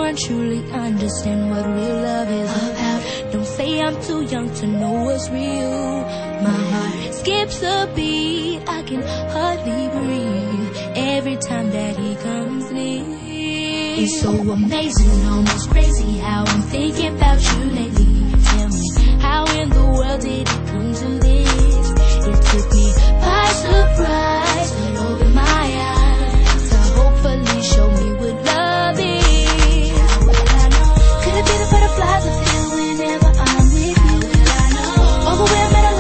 one truly understand what real love is about. Don't say I'm too young to know what's real. My heart skips a beat, I can hardly breathe every time that he comes near. It's so amazing, almost crazy how I'm thinking about you lately.